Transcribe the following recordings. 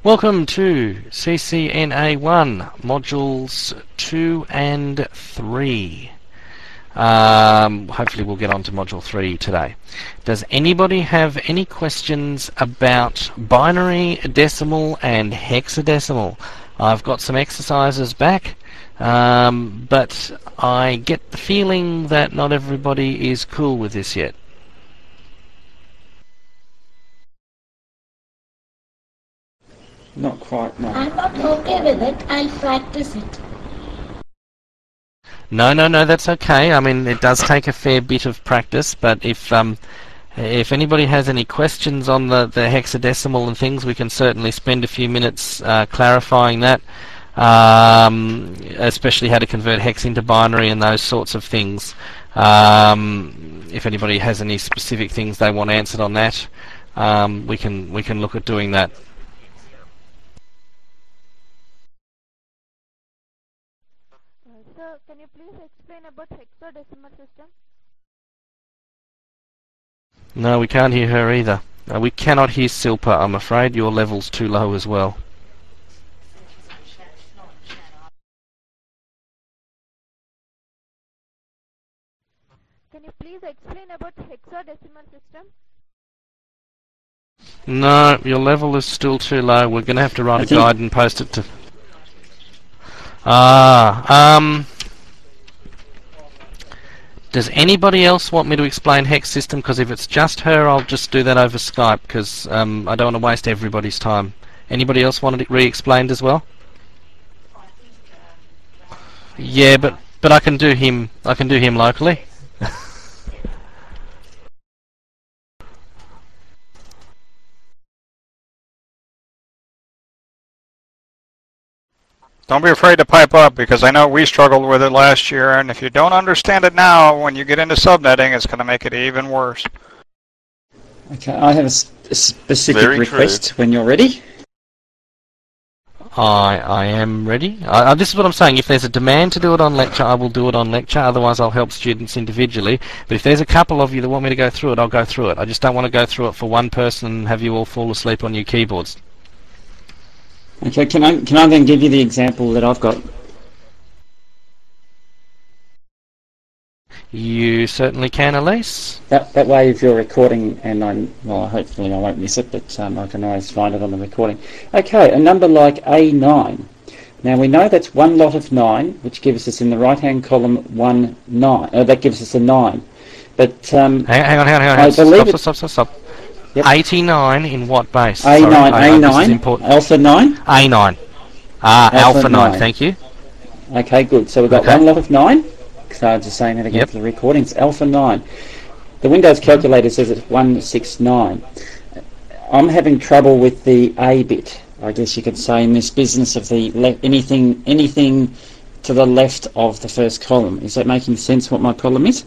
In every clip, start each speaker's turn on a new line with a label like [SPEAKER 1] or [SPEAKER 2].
[SPEAKER 1] Welcome to CCNA1 modules 2 and 3. Hopefully we'll get on to module 3 today. Does anybody have any questions about binary, decimal and hexadecimal? I've got some exercises back, but I get the feeling that not everybody is cool with this yet.
[SPEAKER 2] Not quite, no.
[SPEAKER 3] I'm not okay with it. I'll practice it.
[SPEAKER 1] No, that's okay. I mean, it does take a fair bit of practice, but if anybody has any questions on the hexadecimal and things, we can certainly spend a few minutes clarifying that, especially how to convert hex into binary and those sorts of things. If anybody has any specific things they want answered on that, we can look at doing that.
[SPEAKER 4] Sir, can you please explain about hexadecimal system?
[SPEAKER 1] No, we can't hear her either. We cannot hear Silpa, I'm afraid. Your level's too low as well.
[SPEAKER 4] Can you please explain about hexadecimal system?
[SPEAKER 1] No, your level is still too low. We're going to have to write a guide and post it to... Does anybody else want me to explain hex system? Because if it's just her, I'll just do that over Skype, because I don't want to waste everybody's time. Anybody else want it re-explained as well? Yeah, but I can do him. I can do him locally.
[SPEAKER 5] Don't be afraid to pipe up, because I know we struggled with it last year, and if you don't understand it now, when you get into subnetting, it's going to make it even worse.
[SPEAKER 2] Okay, I have a specific request when you're ready.
[SPEAKER 1] I am ready. This is what I'm saying. If there's a demand to do it on lecture, I will do it on lecture. Otherwise, I'll help students individually. But if there's a couple of you that want me to go through it, I'll go through it. I just don't want to go through it for one person and have you all fall asleep on your keyboards.
[SPEAKER 2] Okay, can I then give you the example that I've got?
[SPEAKER 1] You certainly can, Elise.
[SPEAKER 2] That way, if you're recording, and hopefully I won't miss it, but I can always find it on the recording. Okay, a number like A9. Now we know that's one lot of 9, which gives us in the right-hand column 1, 9. That gives us a 9. But
[SPEAKER 1] hang on.
[SPEAKER 2] I believe
[SPEAKER 1] Stop.
[SPEAKER 2] Yep.
[SPEAKER 1] 89 in what base?
[SPEAKER 2] A9,
[SPEAKER 1] Sorry,
[SPEAKER 2] A9, alpha 9?
[SPEAKER 1] A9. Alpha 9, thank you.
[SPEAKER 2] Okay, good. So we've got one lot of 9. So I'm just saying that again for the recordings. Alpha 9. The Windows calculator says it's 169. I'm having trouble with the A bit, I guess you could say, in this business of the anything to the left of the first column. Is that making sense what my problem is?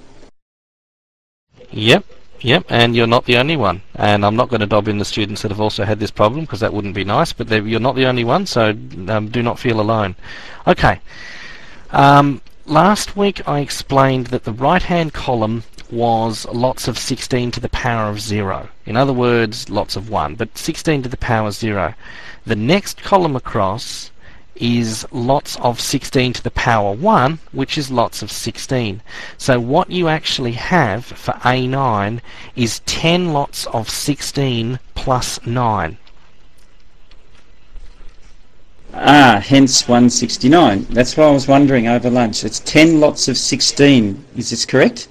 [SPEAKER 1] Yep, and you're not the only one. And I'm not going to dob in the students that have also had this problem, because that wouldn't be nice, but you're not the only one, so do not feel alone. Okay. Last week I explained that the right-hand column was lots of 16 to the power of 0. In other words, lots of 1, but 16 to the power of 0. The next column across is lots of 16 to the power 1, which is lots of 16. So what you actually have for A9 is 10 lots of 16 plus 9.
[SPEAKER 2] Hence 169. That's what I was wondering over lunch. It's 10 lots of 16. Is this correct?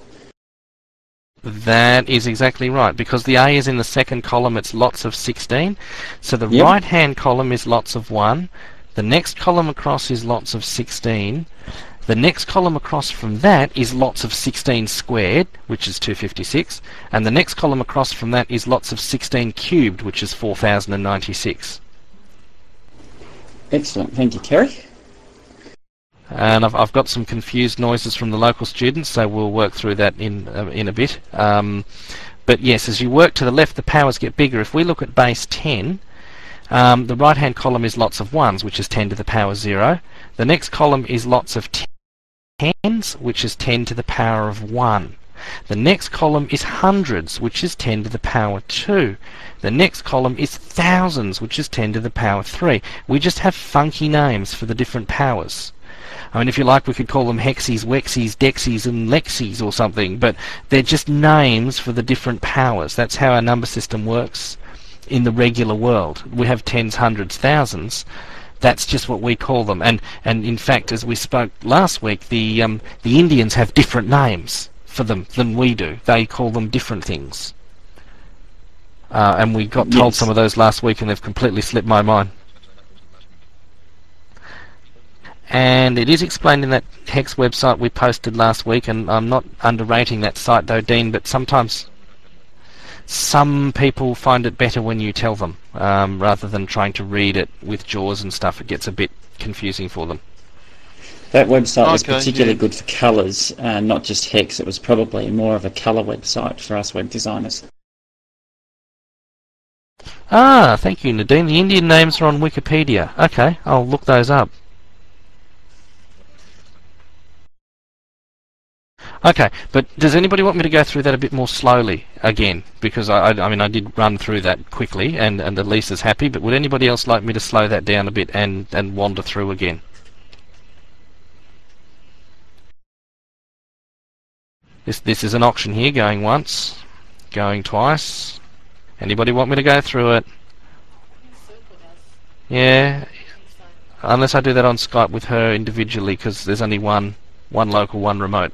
[SPEAKER 1] That is exactly right, because the A is in the second column, it's lots of 16. So the right-hand column is lots of 1. The next column across is lots of 16. The next column across from that is lots of 16 squared, which is 256. And the next column across from that is lots of 16 cubed, which is 4096.
[SPEAKER 2] Excellent. Thank you, Kerry.
[SPEAKER 1] And I've got some confused noises from the local students, so we'll work through that in a bit. But yes, as you work to the left, the powers get bigger. If we look at base 10, the right-hand column is lots of 1s, which is 10 to the power 0. The next column is lots of 10s, which is 10 to the power of 1. The next column is hundreds, which is 10 to the power 2. The next column is thousands, which is 10 to the power 3. We just have funky names for the different powers. I mean, if you like, we could call them hexies, wexies, dexies, and lexies or something, but they're just names for the different powers. That's how our number system works in the regular world. We have tens, hundreds, thousands. That's just what we call them. And in fact, as we spoke last week, the Indians have different names for them than we do. They call them different things. And we got told some of those last week, and they've completely slipped my mind. And it is explained in that Hex website we posted last week, and I'm not underrating that site though, Dean, but sometimes some people find it better when you tell them, rather than trying to read it with JAWS and stuff. It gets a bit confusing for them.
[SPEAKER 2] That website was particularly good for colours, not just Hex. It was probably more of a colour website for us web designers.
[SPEAKER 1] Ah, thank you, Nadine. The Indian names are on Wikipedia. Okay, I'll look those up. Okay, but does anybody want me to go through that a bit more slowly again? Because I mean, I did run through that quickly, and Elisa's happy, but would anybody else like me to slow that down a bit and wander through again? This is an auction here, going once, going twice. Anybody want me to go through it? Yeah, unless I do that on Skype with her individually, because there's only one local, one remote.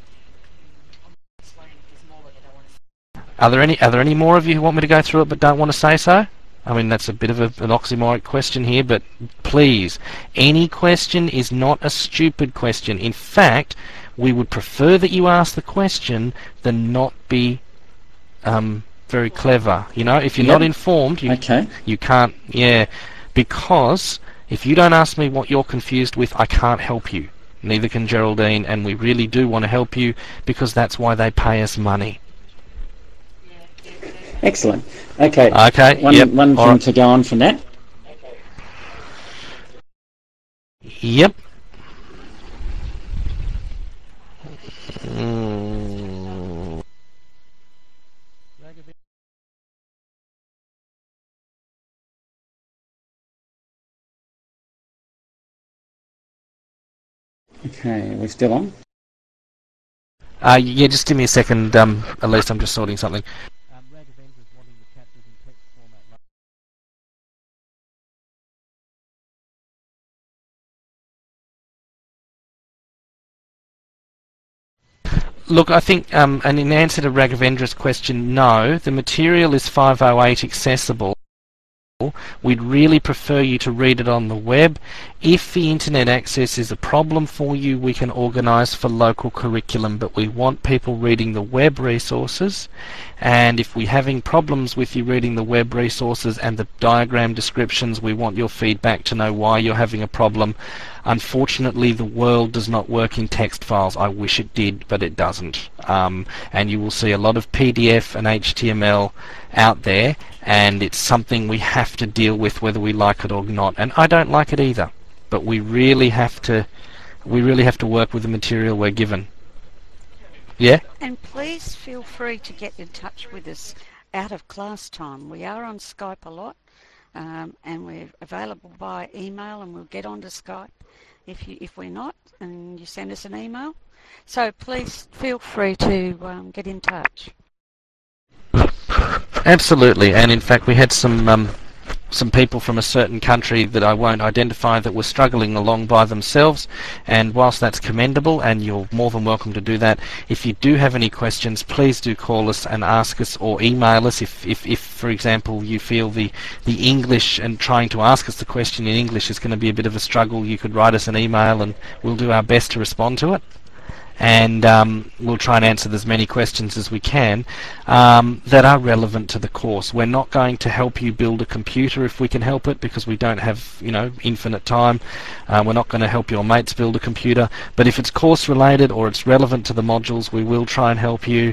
[SPEAKER 1] Are there any more of you who want me to go through it but don't want to say so? I mean, that's a bit of an oxymoric question here, but please, any question is not a stupid question. In fact, we would prefer that you ask the question than not be very clever. You know, if you're not informed, you can't. Yeah, because if you don't ask me what you're confused with, I can't help you. Neither can Geraldine, and we really do want to help you because that's why they pay us money.
[SPEAKER 2] Excellent. Okay. One thing to go on from that.
[SPEAKER 1] Yep.
[SPEAKER 2] Okay, are we still on?
[SPEAKER 1] Yeah, just give me a second, at least I'm just sorting something. Look, I think, and in answer to Raghavendra's question, no, the material is 508 accessible. We'd really prefer you to read it on the web. If the internet access is a problem for you, we can organise for local curriculum, but we want people reading the web resources, and if we're having problems with you reading the web resources and the diagram descriptions, we want your feedback to know why you're having a problem. Unfortunately, the world does not work in text files. I wish it did, but it doesn't. And you will see a lot of PDF and HTML out there, and it's something we have to deal with whether we like it or not. And I don't like it either, but we really have to work with the material we're given. Yeah?
[SPEAKER 6] And please feel free to get in touch with us out of class time. We are on Skype a lot, and we're available by email, and we'll get onto Skype if we're not, and you send us an email. So please feel free to get in touch.
[SPEAKER 1] Absolutely, and in fact we had some people from a certain country that I won't identify that were struggling along by themselves, and whilst that's commendable and you're more than welcome to do that, if you do have any questions, please do call us and ask us or email us. If for example you feel the English and trying to ask us the question in English is going to be a bit of a struggle, you could write us an email and we'll do our best to respond to it. And we'll try and answer as many questions as we can that are relevant to the course. We're not going to help you build a computer if we can help it, because we don't have, infinite time. We're not going to help your mates build a computer. But if it's course related or it's relevant to the modules, we will try and help you.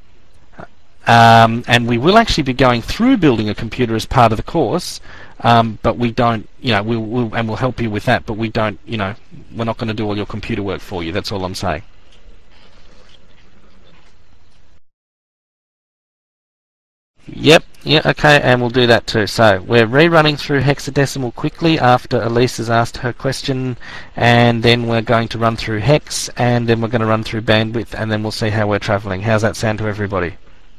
[SPEAKER 1] And we will actually be going through building a computer as part of the course. But we don't, we'll help you with that. But we don't, we're not going to do all your computer work for you. That's all I'm saying. Yep, yeah, okay, and we'll do that too. So we're rerunning through hexadecimal quickly after Elise has asked her question, and then we're going to run through hex, and then we're going to run through bandwidth, and then we'll see how we're travelling. How's that sound to everybody?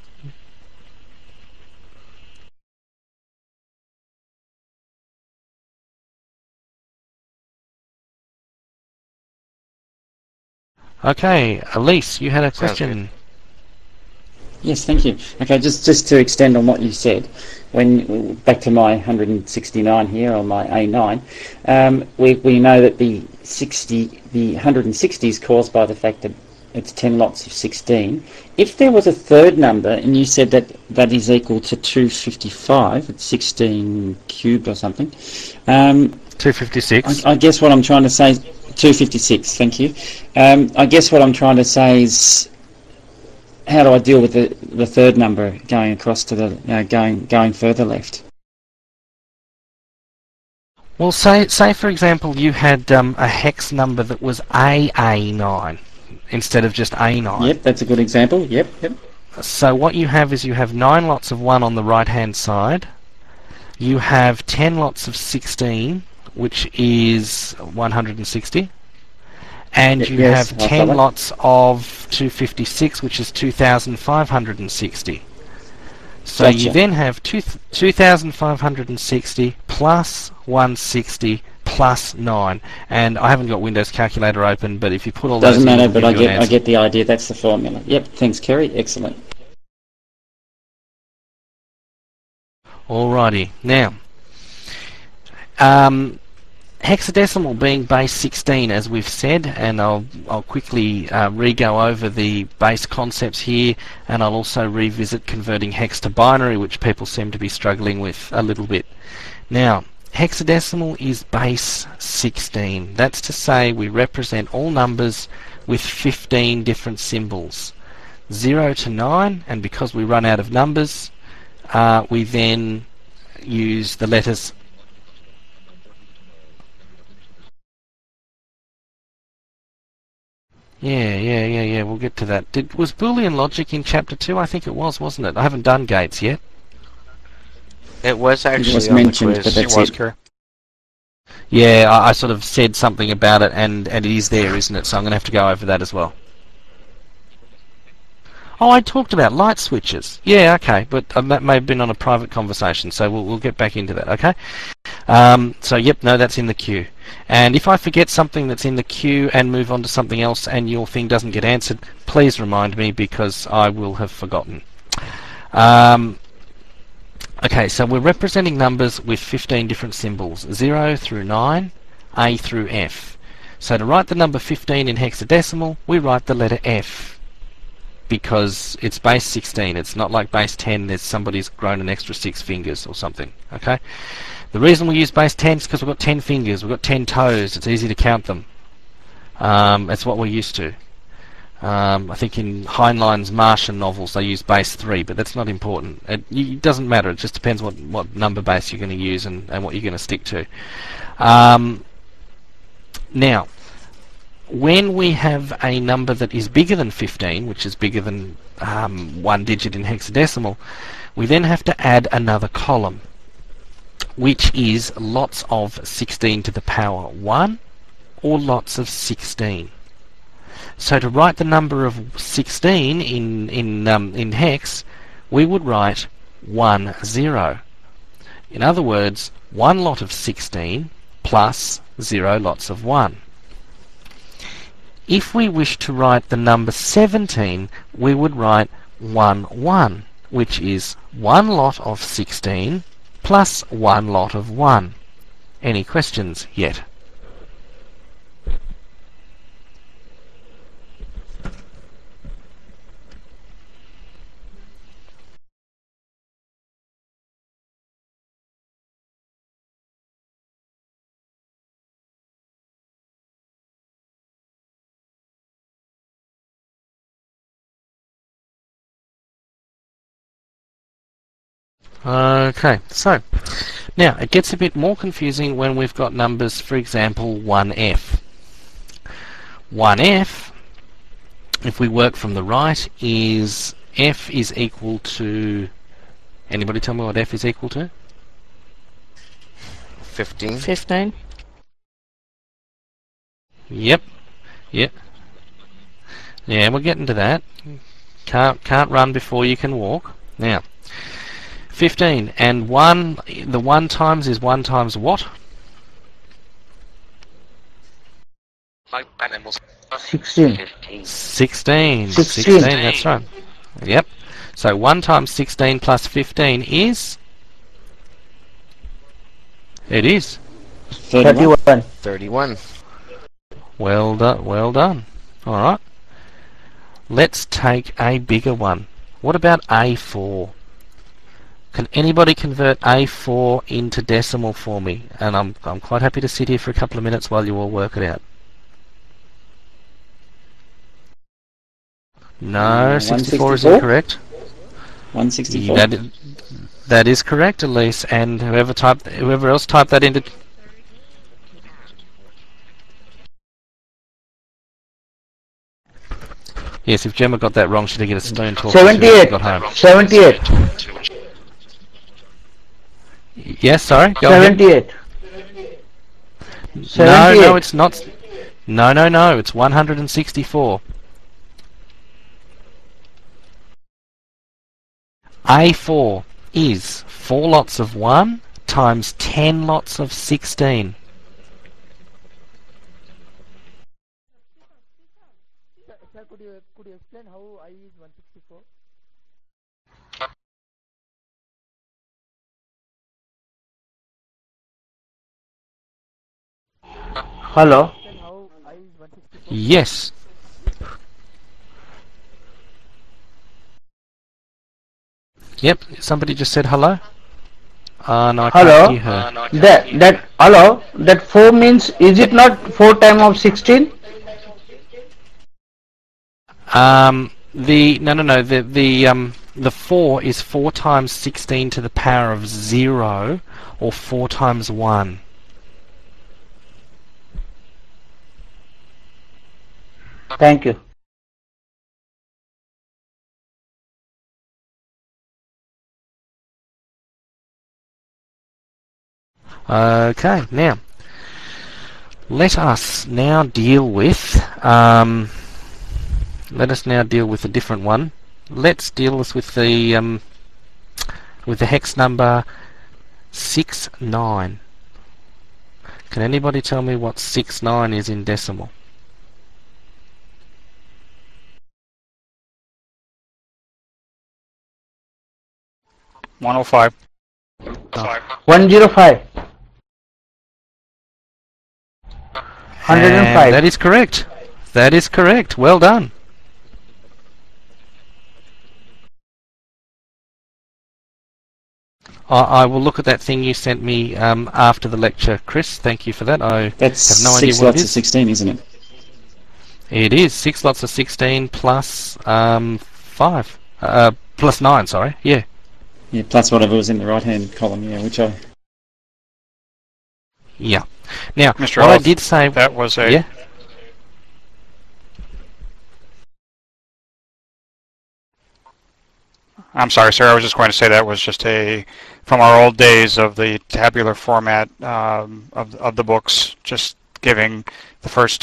[SPEAKER 1] Okay, Elise, you had a question.
[SPEAKER 2] Yes, thank you. Okay, just to extend on what you said, when back to my 169 here on my A9, we know that the 160 is caused by the fact that it's 10 lots of 16. If there was a third number, and you said that that is equal to 255, it's 16 cubed or something.
[SPEAKER 1] 256.
[SPEAKER 2] I guess what I'm trying to say, 256. Thank you. I guess what I'm trying to say is, how do I deal with the third number going across to the going further left?
[SPEAKER 1] Well, say for example you had a hex number that was AA9 instead of just A9.
[SPEAKER 2] Yep, that's a good example. Yep.
[SPEAKER 1] So what you have is you have 9 lots of 1 on the right hand side. You have 10 lots of 16, which is 160. And you have 10 lots of 256, which is 2,560. So
[SPEAKER 2] Gotcha.
[SPEAKER 1] you then have 2,560 plus 160 plus 9. And I haven't got Windows Calculator open, but if you put all those in...
[SPEAKER 2] Doesn't matter, but I get the idea. That's the formula. Yep, thanks, Kerry. Excellent.
[SPEAKER 1] Alrighty. Now, hexadecimal being base 16, as we've said, and I'll quickly re-go over the base concepts here, and I'll also revisit converting hex to binary, which people seem to be struggling with a little bit. Now, hexadecimal is base 16. That's to say we represent all numbers with 15 different symbols. 0 to 9, and because we run out of numbers, we then use the letters Yeah, we'll get to that. Was Boolean logic in chapter 2? I think it was, wasn't it? I haven't done gates yet.
[SPEAKER 7] It was actually
[SPEAKER 2] it was
[SPEAKER 7] on
[SPEAKER 2] mentioned,
[SPEAKER 7] the quiz.
[SPEAKER 2] but that's
[SPEAKER 5] It was,
[SPEAKER 2] it.
[SPEAKER 5] Kerry.
[SPEAKER 1] Yeah, I sort of said something about it, and it is there, isn't it? So I'm going to have to go over that as well. Oh, I talked about light switches. Yeah, okay, but that may have been on a private conversation, so we'll get back into that, okay? So, yep, no, that's in the queue. And if I forget something that's in the queue and move on to something else and your thing doesn't get answered, please remind me because I will have forgotten. Okay, so we're representing numbers with 15 different symbols, 0 through 9, A through F. So to write the number 15 in hexadecimal, we write the letter F, because it's base 16. It's not like base 10, there's somebody's grown an extra 6 fingers or something, okay? The reason we use base 10 is because we've got 10 fingers, we've got 10 toes, it's easy to count them. That's what we're used to. I think in Heinlein's Martian novels they use base 3, but that's not important. It doesn't matter, it just depends what number base you're going to use and what you're going to stick to. Now, when we have a number that is bigger than 15, which is bigger than 1 digit in hexadecimal, we then have to add another column, which is lots of 16 to the power 1 or lots of 16. So to write the number of 16 in hex, we would write 10. In other words, 1 lot of 16 plus 0 lots of 1. If we wish to write the number 17, we would write 11, which is 1 lot of 16 plus 1 lot of 1. Any questions yet? Okay, so now it gets a bit more confusing when we've got numbers, for example, 1F. 1F, if we work from the right, is F is equal to Anybody tell me what f is equal to?
[SPEAKER 7] 15.
[SPEAKER 8] 15.
[SPEAKER 1] Yep. Yep. Yeah, we're getting to that. Can't run before you can walk. Now, 15 and 1. The 1 times is 1 times what?
[SPEAKER 9] 16.
[SPEAKER 1] 16. 16. That's right. Yep. So 1 times 16 plus 15 is? It is
[SPEAKER 9] 31.
[SPEAKER 7] 31.
[SPEAKER 1] Well done. Well done. All right. Let's take a bigger one. What about A4? Can anybody convert A4 into decimal for me? And I'm quite happy to sit here for a couple of minutes while you all work it out. No, 64 is incorrect.
[SPEAKER 2] 164.
[SPEAKER 1] That is correct, Elise. And whoever else typed that into. Yes, if Gemma got that wrong, she'd get a stone talk.
[SPEAKER 9] 78.
[SPEAKER 1] Got home.
[SPEAKER 9] 78.
[SPEAKER 1] Yes, sorry. Go
[SPEAKER 9] 78.
[SPEAKER 1] ahead.
[SPEAKER 9] 78.
[SPEAKER 1] No, it's not. No. It's 164. A4 is 4 lots of 1 times 10 lots of 16.
[SPEAKER 10] Sir, could you explain how I is 164?
[SPEAKER 9] Hello.
[SPEAKER 10] How I is 164?
[SPEAKER 1] Yes. Yep, somebody just said hello. No, I
[SPEAKER 9] Hello.
[SPEAKER 1] can't hear her.
[SPEAKER 9] Hello. That 4 means, is it not 4 times of 16?
[SPEAKER 1] The 4 is 4 times 16 to the power of 0, or 4 times 1.
[SPEAKER 9] Thank you.
[SPEAKER 1] Okay, now let us now deal with a different one. Let's deal with the hex number 69. Can anybody tell me what 69 is in decimal?
[SPEAKER 5] $105.
[SPEAKER 9] 105. 105.
[SPEAKER 1] And that is correct. That is correct. Well done. I will look at that thing you sent me after the lecture, Chris. Thank you for that.
[SPEAKER 2] That's
[SPEAKER 1] have no idea
[SPEAKER 2] 6
[SPEAKER 1] what
[SPEAKER 2] lots
[SPEAKER 1] it
[SPEAKER 2] of
[SPEAKER 1] is.
[SPEAKER 2] 16, isn't it?
[SPEAKER 1] It is 6 lots of 16 plus 5. Plus 9, sorry. Yeah.
[SPEAKER 2] Yeah, plus whatever was in the right-hand column, yeah, which I...
[SPEAKER 1] Yeah. Now,
[SPEAKER 5] Mr.
[SPEAKER 1] what I
[SPEAKER 5] Elf,
[SPEAKER 1] did say...
[SPEAKER 5] that was a...
[SPEAKER 1] Yeah?
[SPEAKER 5] I'm sorry, sir. I was just going to say that was just from our old days of the tabular format of the books, just giving the first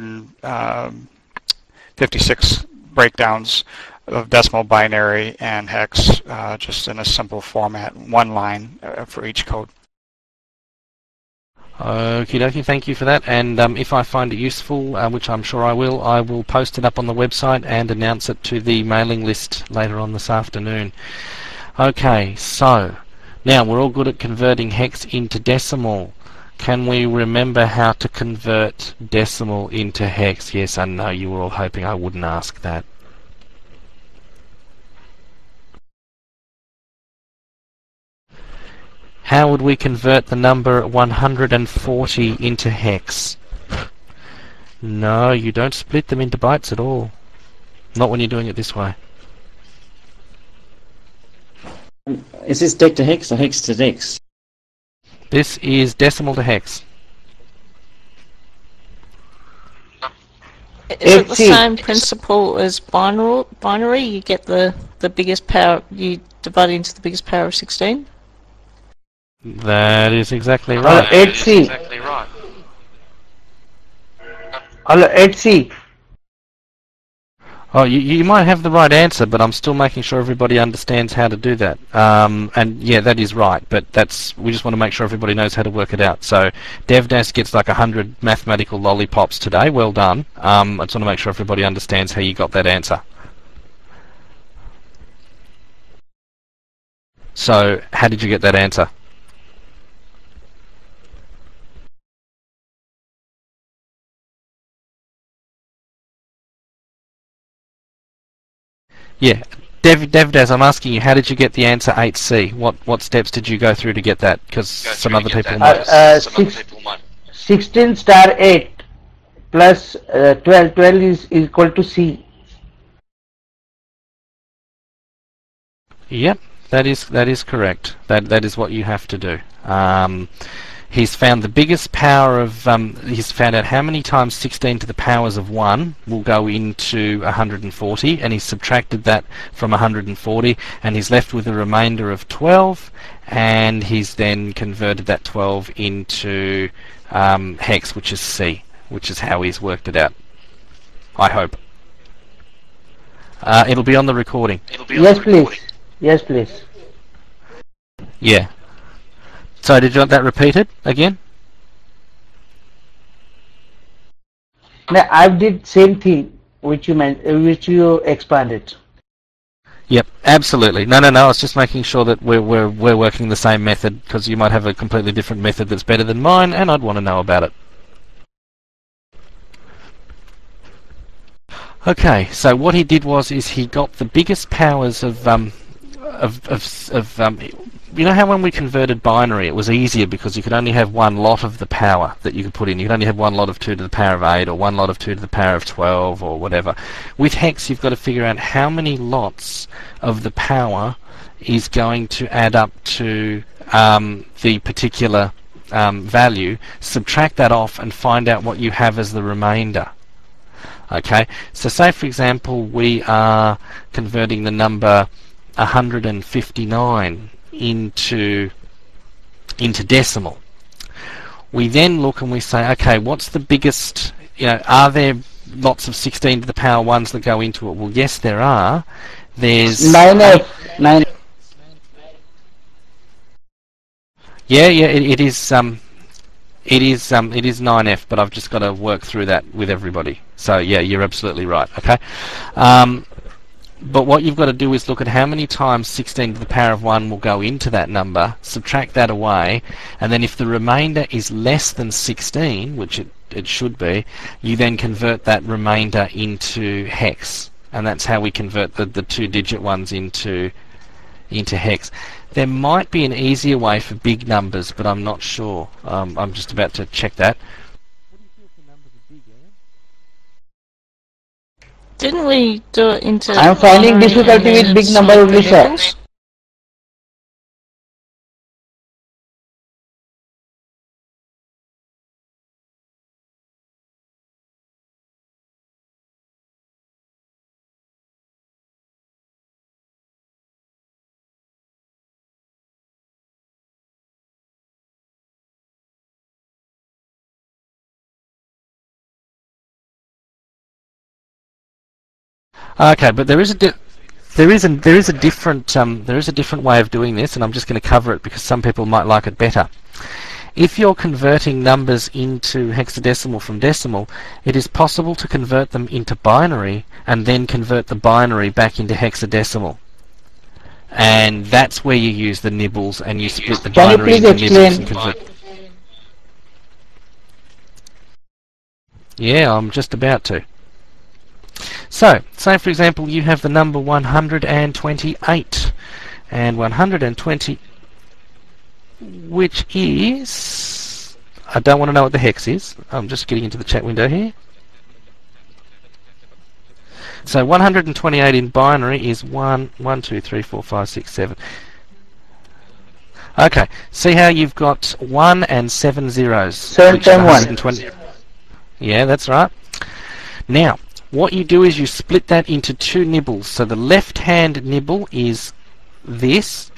[SPEAKER 5] 256 breakdowns of decimal, binary, and hex, just in a simple format, 1 line for each code.
[SPEAKER 1] Okie dokie, thank you for that. And if I find it useful, which I'm sure I will post it up on the website and announce it to the mailing list later on this afternoon. Okay, so now we're all good at converting hex into decimal. Can we remember how to convert decimal into hex? Yes, I know you were all hoping I wouldn't ask that. How would we convert the number 140 into hex? No, you don't split them into bytes at all. Not when you're doing it this way.
[SPEAKER 2] Is this dec to hex or hex to dex?
[SPEAKER 1] This is decimal to hex.
[SPEAKER 8] Is it the same principle as binary? You get the biggest power, you divided into the biggest power of 16?
[SPEAKER 1] That is exactly right.
[SPEAKER 9] 8C. Hello, 8C.
[SPEAKER 1] Oh, you might have the right answer, but I'm still making sure everybody understands how to do that. And yeah, that is right, but we just want to make sure everybody knows how to work it out. So DevDas gets like 100 mathematical lollipops today. Well done. I just want to make sure everybody understands how you got that answer. So how did you get that answer? Yeah, DevDas, I'm asking you, how did you get the answer 8C? What steps did you go through to get that? Because some other people might.
[SPEAKER 9] 16 star 8 plus 12. 12 is equal to C.
[SPEAKER 1] Yep, that is correct. That is what you have to do. He's found the biggest power of, he's found out how many times 16 to the powers of 1 will go into 140, and he's subtracted that from 140, and he's left with a remainder of 12, and he's then converted that 12 into hex, which is C, which is how he's worked it out. I hope. It'll be on the recording.
[SPEAKER 9] Yes, please. Yes, please.
[SPEAKER 1] Yeah. So did you want that repeated again?
[SPEAKER 9] No, I did same thing which you expanded.
[SPEAKER 1] Yep, absolutely. No. I was just making sure that we're working the same method, because you might have a completely different method that's better than mine, and I'd want to know about it. Okay, so what he did is he got the biggest powers of you know how when we converted binary it was easier because you could only have one lot of the power that you could put in. You could only have one lot of 2 to the power of 8 or one lot of 2 to the power of 12 or whatever. With hex you've got to figure out how many lots of the power is going to add up to the particular value, subtract that off and find out what you have as the remainder. Okay, so say for example we are converting the number 159 into decimal. We then look and we say, okay, what's the biggest, are there lots of 16 to the power 1s that go into it? Well, yes, there are. There's
[SPEAKER 9] 9F. 9.
[SPEAKER 1] Yeah, it is 9F, but I've just got to work through that with everybody. So yeah, you're absolutely right. Okay. But what you've got to do is look at how many times 16 to the power of 1 will go into that number, subtract that away, and then if the remainder is less than 16, which it should be, you then convert that remainder into hex. And that's how we convert the 2-digit ones into hex. There might be an easier way for big numbers, but I'm not sure. I'm just about to check that.
[SPEAKER 8] Didn't we do it into...
[SPEAKER 9] I'm finding difficulty with big number only, sir.
[SPEAKER 1] Okay, but there is a different way of doing this, and I'm just going to cover it because some people might like it better. If you're converting numbers into hexadecimal from decimal, it is possible to convert them into binary and then convert the binary back into hexadecimal. And that's where you use the nibbles and you split the binary into nibbles and convert. Yeah, I'm just about to. So, say for example you have the number 128, and 120, which is, I don't want to know what the hex is, I'm just getting into the chat window here. So 128 in binary is 1, 2, 3, 4, 5, 6, 7. Okay, see how you've got 1 and 7 zeros.
[SPEAKER 9] 7 times 1.
[SPEAKER 1] Yeah, that's right. Now, what you do is you split that into 2 nibbles. So the left-hand nibble is this,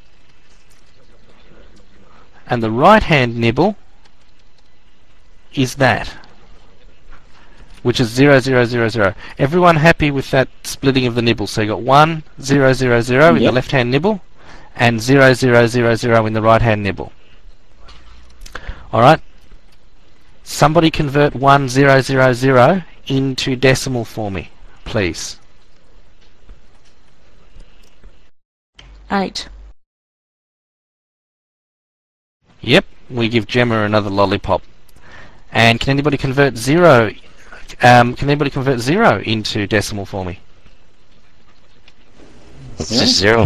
[SPEAKER 1] and the right-hand nibble is that, which is 0, 0, 0, 0. Everyone happy with that splitting of the nibble? So you got 1, 0, 0, 0 in the left-hand nibble, and 0, 0, 0, 0 in the right-hand nibble. Alright? Somebody convert 1, 0, 0, 0 into decimal for me, please.
[SPEAKER 8] 8.
[SPEAKER 1] Yep, we give Gemma another lollipop. And can anybody convert 0? Can anybody convert 0 into decimal for me?
[SPEAKER 7] It's just 0.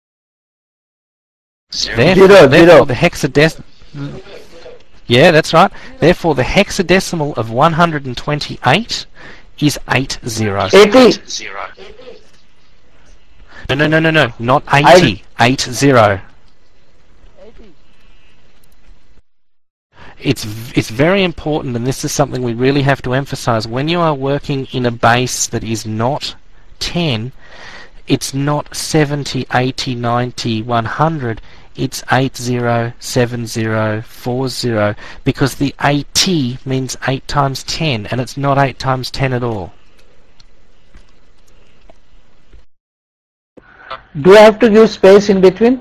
[SPEAKER 1] Therefore, the hexadecimal. Yeah, that's right. Therefore, the hexadecimal of 128 is 80.
[SPEAKER 9] 80.
[SPEAKER 1] No, not 80. 80. It's very important, and this is something we really have to emphasize. When you are working in a base that is not 10, it's not 70, 80, 90, 100. It's 80, 70, 40, because the 80 means 8 times 10, and it's not 8 times 10 at all.
[SPEAKER 9] Do I have to give space in between?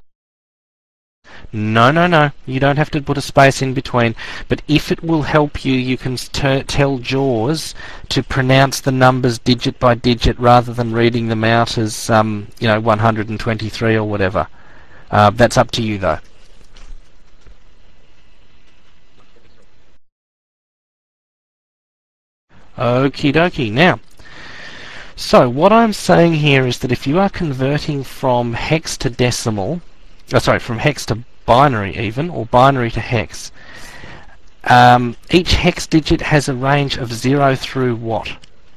[SPEAKER 1] No. You don't have to put a space in between. But if it will help you, you can tell JAWS to pronounce the numbers digit by digit rather than reading them out as 123 or whatever. That's up to you, though. Okie dokie. Now, so what I'm saying here is that if you are converting from hex to decimal, from hex to binary even, or binary to hex, each hex digit has a range of 0 through what?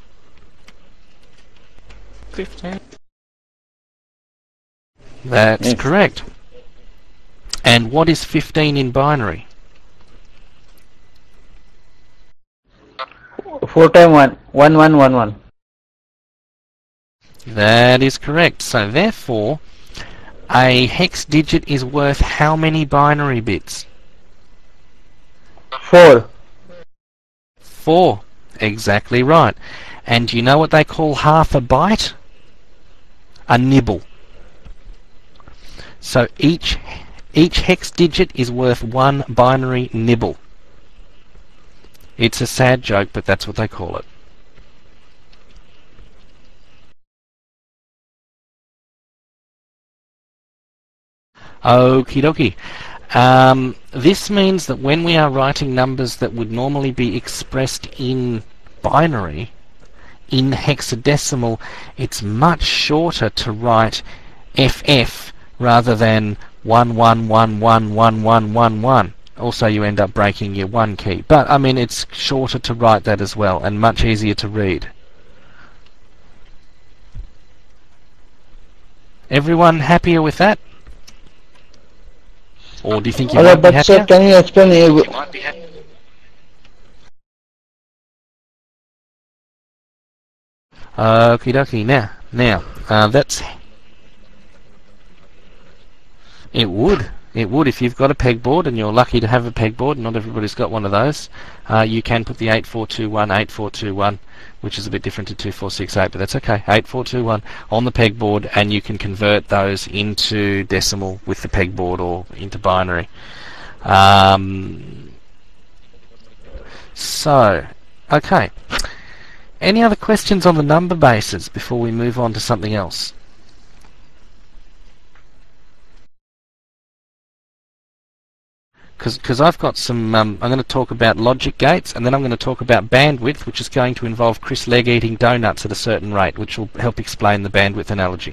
[SPEAKER 8] 15.
[SPEAKER 1] That's correct. And what is 15 in binary?
[SPEAKER 9] 4 times 1. 1, 1, 1, 1.
[SPEAKER 1] That is correct. So therefore, a hex digit is worth how many binary bits?
[SPEAKER 9] 4.
[SPEAKER 1] 4. Exactly right. And do you know what they call half a byte? A nibble. So each hex digit is worth 1 binary nibble. It's a sad joke, but that's what they call it. Okie dokie. This means that when we are writing numbers that would normally be expressed in binary, in hexadecimal, it's much shorter to write FF rather than 11111111. Also, you end up breaking your 1 key. But, I mean, it's shorter to write that as well, and much easier to read. Everyone happier with that? Or do you think you might be happier?
[SPEAKER 9] Sir, can you explain?
[SPEAKER 1] You might be happier. Okie dokie. Now, that's... It would if you've got a pegboard, and you're lucky to have a pegboard. Not everybody's got one of those. You can put the 8421, which is a bit different to 2468, but that's okay. 8421 on the pegboard, and you can convert those into decimal with the pegboard or into binary. So, okay. Any other questions on the number bases before we move on to something else? Because I've got some, I'm going to talk about logic gates, and then I'm going to talk about bandwidth, which is going to involve Chris Legg eating donuts at a certain rate, which will help explain the bandwidth analogy.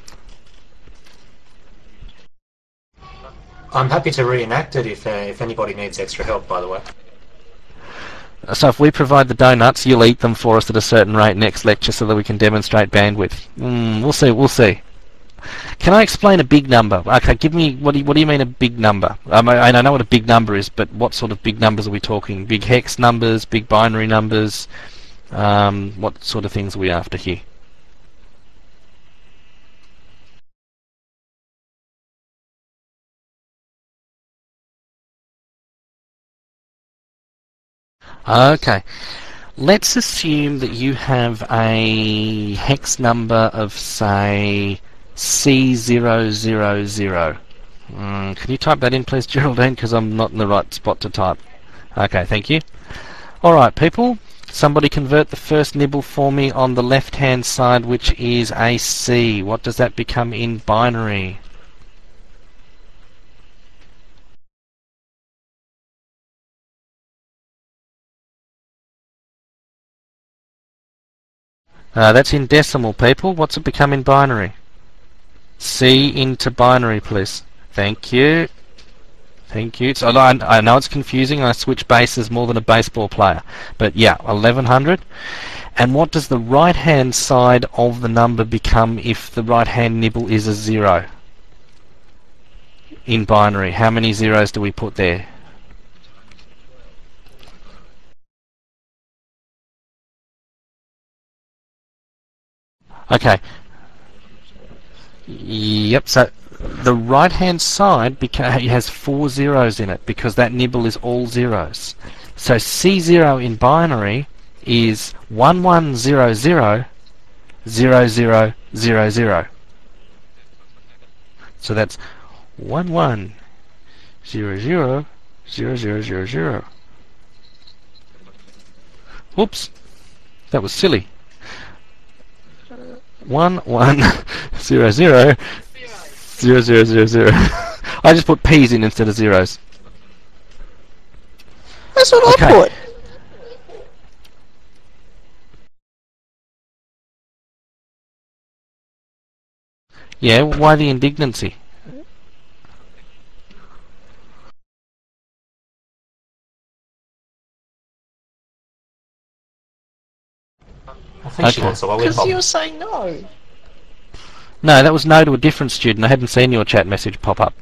[SPEAKER 11] I'm happy to reenact it if anybody needs extra help, by the way.
[SPEAKER 1] So if we provide the donuts, you'll eat them for us at a certain rate next lecture so that we can demonstrate bandwidth. We'll see. Can I explain a big number? Okay, give me, what do you mean a big number? I know what a big number is, but what sort of big numbers are we talking? Big hex numbers, big binary numbers? What sort of things are we after here? Okay. Let's assume that you have a hex number of, say, C000. Can you type that in, please, Geraldine? Because I'm not in the right spot to type. Okay, thank you. All right, people. Somebody convert the first nibble for me on the left-hand side, which is a C. What does that become in binary? That's in decimal, people. What's it become in binary? C into binary, please. Thank you. Thank you. So I know it's confusing. I switch bases more than a baseball player. But yeah, 1100. And what does the right-hand side of the number become if the right-hand nibble is a 0? In binary, how many zeros do we put there? Okay. Yep, so the right-hand side has 4 zeros in it because that nibble is all zeros. So C0 in binary is 1100 0000. So that's 1100 0000. Whoops, that was silly. 1100 0000. I just put P's in instead of zeros.
[SPEAKER 8] That's what I put.
[SPEAKER 1] Yeah, why the indignancy?
[SPEAKER 11] I think she wants a lollipop.
[SPEAKER 8] Because you're saying no.
[SPEAKER 1] No, that was no to a different student. I hadn't seen your chat message pop up.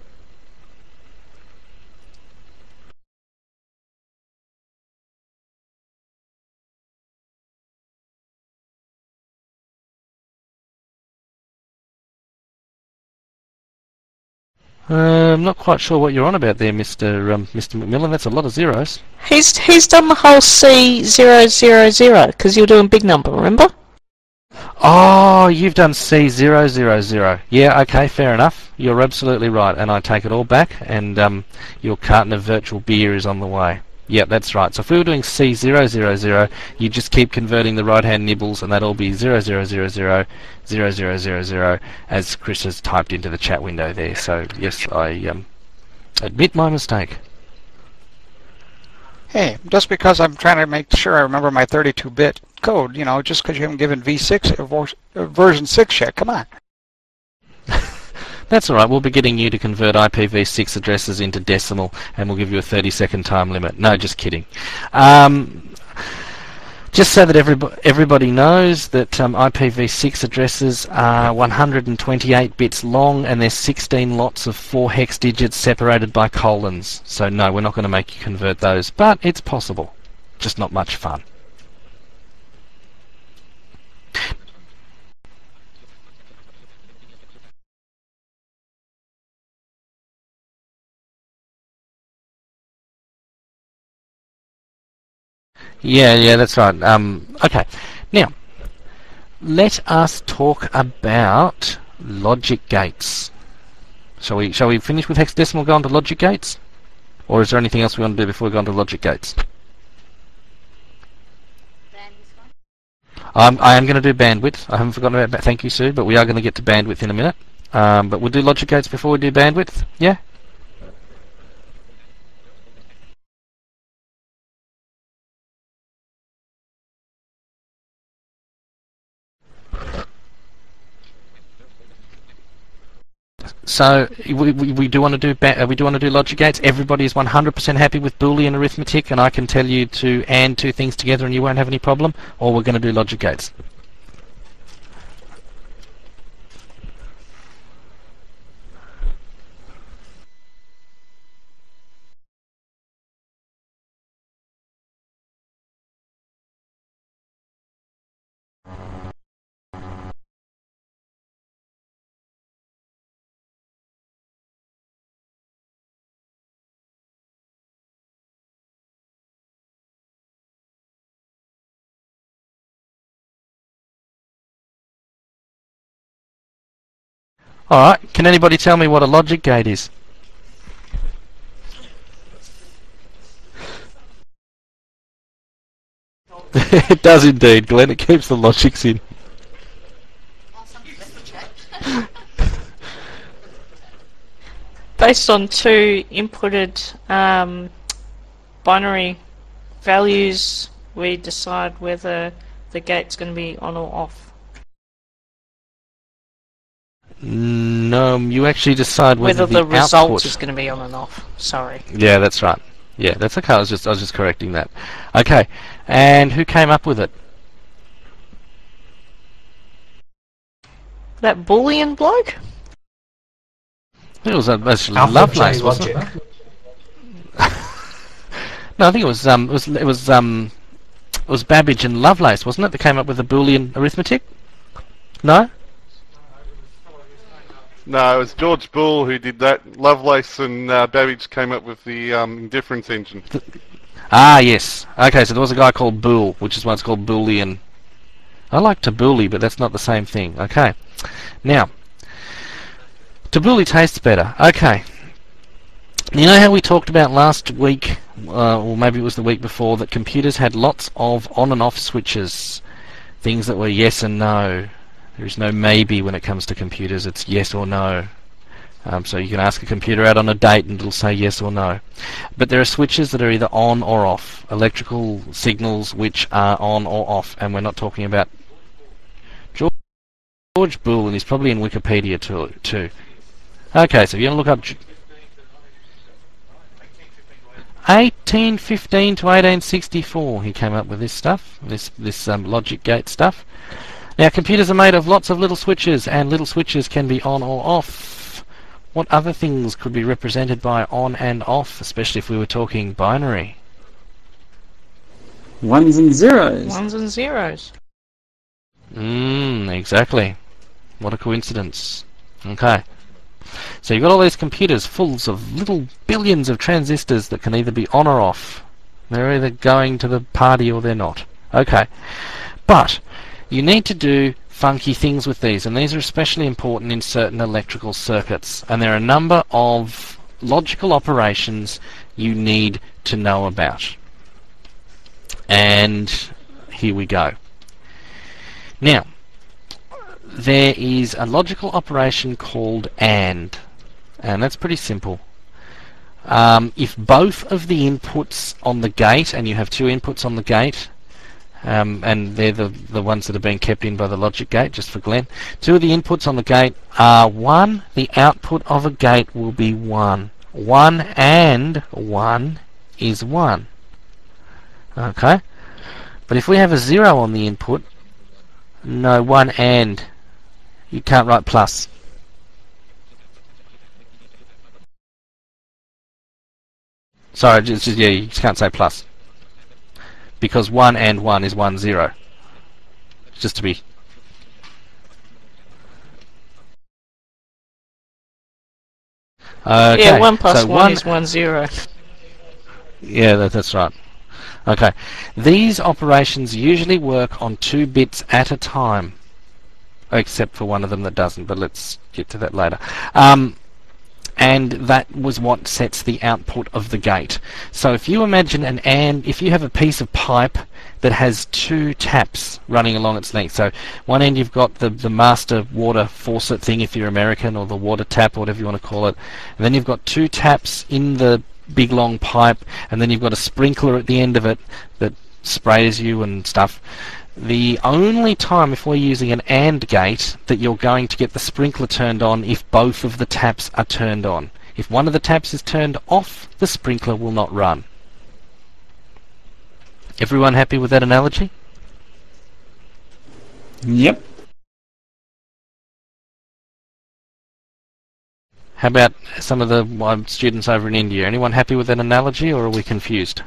[SPEAKER 1] I'm not quite sure what you're on about there, Mr. McMillan. That's a lot of zeros.
[SPEAKER 8] He's done the whole C000 because you're doing big number, remember?
[SPEAKER 1] Oh, you've done C000. Yeah, okay, fair enough. You're absolutely right, and I take it all back, and your carton of virtual beer is on the way. Yep, that's right. So if we were doing C000, you just keep converting the right-hand nibbles, and that'll be 0000 0000, as Chris has typed into the chat window there. So yes, I admit my mistake.
[SPEAKER 5] Hey, just because I'm trying to make sure I remember my 32-bit code, just because you haven't given V6 or version 6 yet, come on.
[SPEAKER 1] That's alright, we'll be getting you to convert IPv6 addresses into decimal, and we'll give you a 30-second time limit. No, just kidding. Just so that everybody knows that IPv6 addresses are 128 bits long, and there's 16 lots of 4 hex digits separated by colons. So no, we're not going to make you convert those, but it's possible. Just not much fun. Yeah, that's right. Okay, now let us talk about logic gates. Shall we finish with hexadecimal, go on to logic gates, or is there anything else we want to do before we go on to logic gates? I am going to do bandwidth. I haven't forgotten about. Thank you, Sue. But we are going to get to bandwidth in a minute. But we'll do logic gates before we do bandwidth. Yeah. So we do want to do logic gates. Everybody is 100% happy with Boolean arithmetic, and I can tell you to AND two things together and you won't have any problem. Or we're going to do logic gates. Alright, can anybody tell me what a logic gate is? It does indeed, Glenn. It keeps the logics in.
[SPEAKER 8] Based on two inputted binary values, we decide whether the gate's going to be on or off.
[SPEAKER 1] No, you actually decide whether
[SPEAKER 8] the result
[SPEAKER 1] output
[SPEAKER 8] is going to be on and off. Sorry.
[SPEAKER 1] Yeah, that's right. Yeah, that's okay. I was just correcting that. Okay, and who came up with it?
[SPEAKER 8] That Boolean bloke?
[SPEAKER 1] It was actually Lovelace, wasn't it? No, I think it was Babbage and Lovelace, wasn't it, that came up with the Boolean arithmetic? No?
[SPEAKER 12] No, it was George Boole who did that. Lovelace and Babbage came up with the indifference engine.
[SPEAKER 1] Ah, yes. Okay, so there was a guy called Boole, which is why it's called Boolean. I like Tabbouleh, but that's not the same thing. Okay. Now, Tabbouleh tastes better. Okay. You know how we talked about last week, or maybe it was the week before, that computers had lots of on and off switches, things that were yes and no. There is no maybe when it comes to computers, it's yes or no. So you can ask a computer out on a date and it'll say yes or no. But there are switches that are either on or off, electrical signals which are on or off, and we're not talking about George Boole, and he's probably in Wikipedia too. Okay, so you're going to look up 1815 to 1864 he came up with this stuff, this logic gate stuff. Now, computers are made of lots of little switches, and little switches can be on or off. What other things could be represented by on and off, especially if we were talking binary?
[SPEAKER 2] Ones and zeros.
[SPEAKER 8] Ones and zeros.
[SPEAKER 1] Exactly. What a coincidence. Okay. So you've got all these computers full of little billions of transistors that can either be on or off. They're either going to the party or they're not. Okay. But you need to do funky things with these, and these are especially important in certain electrical circuits. And there are a number of logical operations you need to know about. And here we go. Now, there is a logical operation called AND, and that's pretty simple. If both of the inputs on the gate, and you have two inputs on the gate, and they're the ones that are being kept in by the logic gate, just for Glenn. Two of the inputs on the gate are 1. The output of a gate will be 1. 1 and 1 is 1. Okay? But if we have a 0 on the input, no, 1 and, you can't write plus. Sorry, yeah, you just can't say plus. Because 1 and 1 is 1, 0. Just to be... Okay,
[SPEAKER 8] yeah, 1 plus
[SPEAKER 1] so
[SPEAKER 8] 1 is 1, 0.
[SPEAKER 1] Yeah, that's right. Okay. These operations usually work on 2 bits at a time. Except for one of them that doesn't, but let's get to that later. And that was what sets the output of the gate. So if you imagine if you have a piece of pipe that has 2 taps running along its length, so one end you've got the master water faucet thing if you're American, or the water tap, or whatever you want to call it, and then you've got 2 taps in the big long pipe, and then you've got a sprinkler at the end of it that sprays you and stuff. The only time, if we're using an AND gate, that you're going to get the sprinkler turned on if both of the taps are turned on. If one of the taps is turned off, the sprinkler will not run. Everyone happy with that analogy?
[SPEAKER 2] Yep.
[SPEAKER 1] How about some of the students over in India? Anyone happy with that analogy, or are we confused?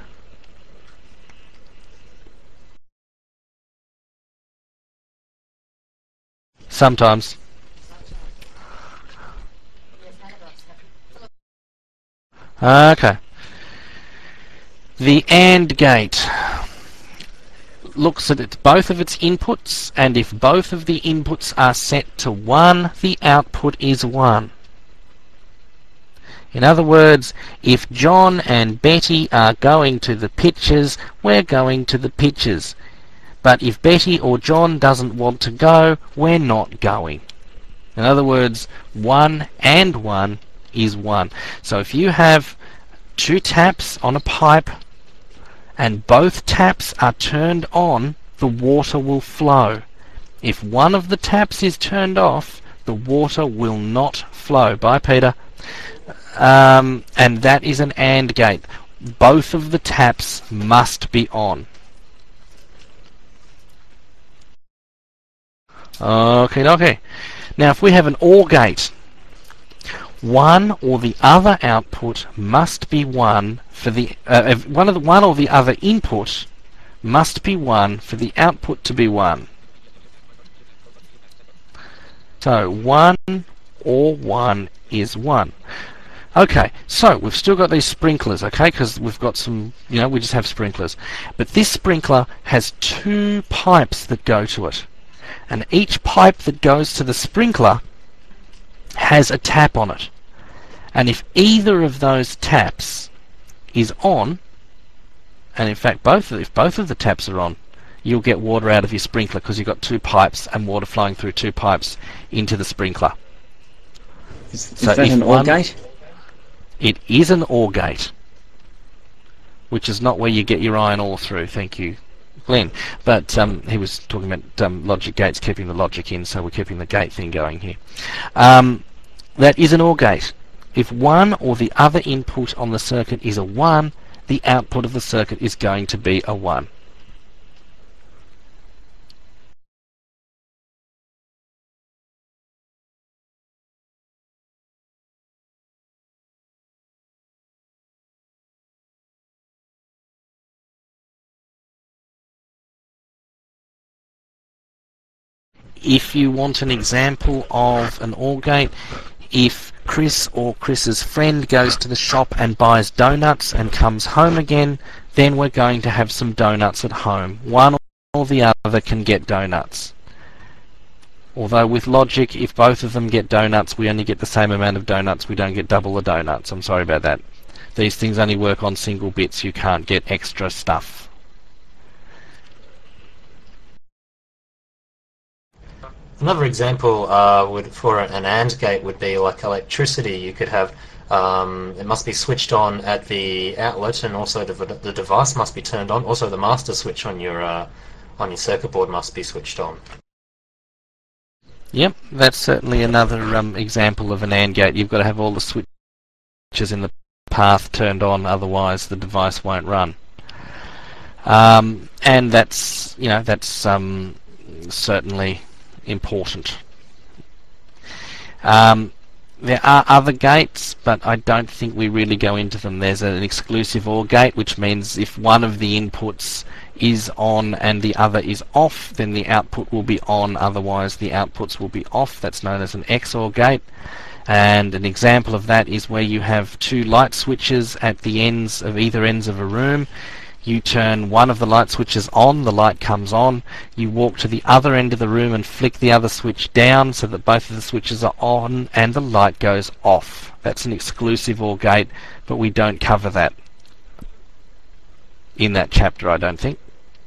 [SPEAKER 1] Sometimes. Okay. The AND gate. looks at both of its inputs, and if both of the inputs are set to 1, the output is 1. In other words, if John and Betty are going to the pictures, we're going to the pictures. But if Betty or John doesn't want to go, we're not going. In other words, 1 and 1 is 1. So if you have 2 taps on a pipe and both taps are turned on, the water will flow. If one of the taps is turned off, the water will not flow. Bye, Peter. And that is an AND gate. Both of the taps must be on. Okay. Now if we have an OR gate, one or the other output must be 1 for the one or the other input must be 1 for the output to be 1. So 1 or 1 is 1. Okay, so we've still got these sprinklers, okay, because we've got some, we just have sprinklers. But this sprinkler has 2 pipes that go to it. And each pipe that goes to the sprinkler has a tap on it. And if either of those taps is on, and in fact if both of the taps are on, you'll get water out of your sprinkler because you've got 2 pipes and water flowing through 2 pipes into the sprinkler.
[SPEAKER 2] Is that an OR gate?
[SPEAKER 1] It is an OR gate, which is not where you get your iron ore through. Thank you, Glenn. But he was talking about logic gates, keeping the logic in, so we're keeping the gate thing going here. That is an OR gate. If one or the other input on the circuit is a 1, the output of the circuit is going to be a 1. If you want an example of an OR gate, if Chris or Chris's friend goes to the shop and buys donuts and comes home again, then we're going to have some donuts at home. One or the other can get donuts. Although with logic, if both of them get donuts, we only get the same amount of donuts, we don't get double the donuts. I'm sorry about that. These things only work on single bits, you can't get extra stuff.
[SPEAKER 11] Another example for an AND gate would be like electricity. You could have it must be switched on at the outlet, and also the device must be turned on. Also, the master switch on your circuit board must be switched on.
[SPEAKER 1] Yep, that's certainly another example of an AND gate. You've got to have all the switches in the path turned on, otherwise the device won't run. And that's certainly important. There are other gates, but I don't think we really go into them. There's an exclusive OR gate, which means if one of the inputs is on and the other is off, then the output will be on, otherwise the outputs will be off. That's known as an XOR gate. And an example of that is where you have 2 light switches at the ends of either ends of a room. You turn one of the light switches on, the light comes on. You walk to the other end of the room and flick the other switch down so that both of the switches are on and the light goes off. That's an exclusive OR gate, but we don't cover that in that chapter, I don't think.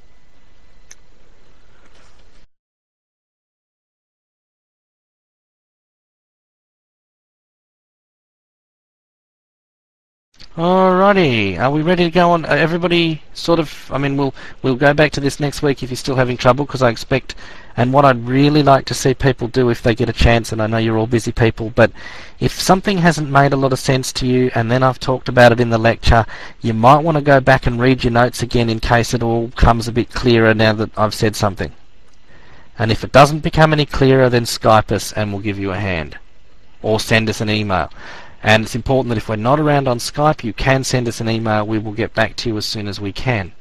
[SPEAKER 1] Alrighty, are we ready to go on? Everybody sort of, we'll go back to this next week if you're still having trouble, because I expect, and what I'd really like to see people do if they get a chance, and I know you're all busy people, but if something hasn't made a lot of sense to you and then I've talked about it in the lecture, you might want to go back and read your notes again in case it all comes a bit clearer now that I've said something. And if it doesn't become any clearer, then Skype us and we'll give you a hand. Or send us an email. And it's important that if we're not around on Skype, you can send us an email. We will get back to you as soon as we can.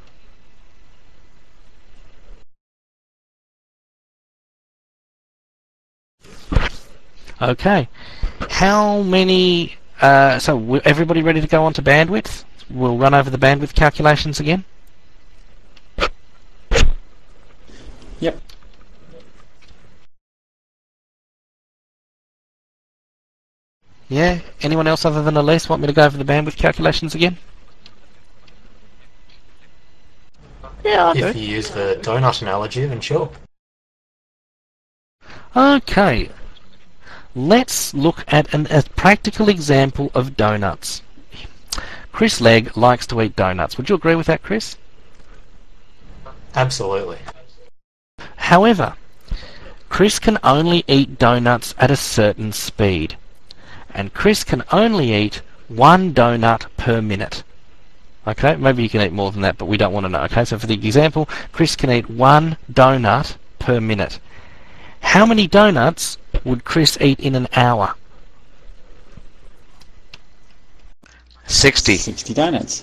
[SPEAKER 1] Okay. How many... so everybody ready to go on to bandwidth? We'll run over the bandwidth calculations again.
[SPEAKER 2] Yep.
[SPEAKER 1] Yeah? Anyone else other than Elise want me to go over the bandwidth calculations again?
[SPEAKER 8] Yeah, I'll do
[SPEAKER 11] If
[SPEAKER 8] it.
[SPEAKER 11] you use the donut analogy, then sure.
[SPEAKER 1] Okay. Let's look at a practical example of donuts. Chris Legg likes to eat donuts. Would you agree with that, Chris?
[SPEAKER 11] Absolutely.
[SPEAKER 1] However, Chris can only eat donuts at a certain speed. And Chris can only eat 1 donut per minute. Okay, maybe you can eat more than that, but we don't want to know. Okay, so for the example, Chris can eat 1 donut per minute. How many donuts would Chris eat in an hour?
[SPEAKER 7] 60.
[SPEAKER 2] 60 donuts.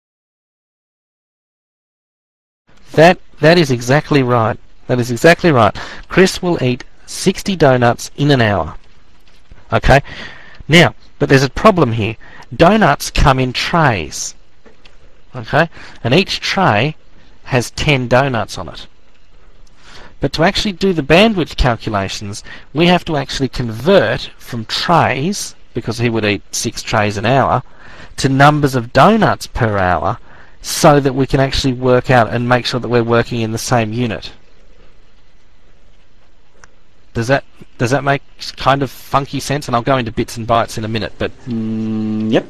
[SPEAKER 1] That is exactly right. That is exactly right. Chris will eat 60 donuts in an hour. Okay? Now, but there's a problem here. Donuts come in trays. Okay? And each tray has 10 donuts on it. But to actually do the bandwidth calculations, we have to actually convert from trays, because he would eat 6 trays an hour, to numbers of donuts per hour, so that we can actually work out and make sure that we're working in the same unit. Does that make kind of funky sense? And I'll go into bits and bytes in a minute, but
[SPEAKER 2] Yep.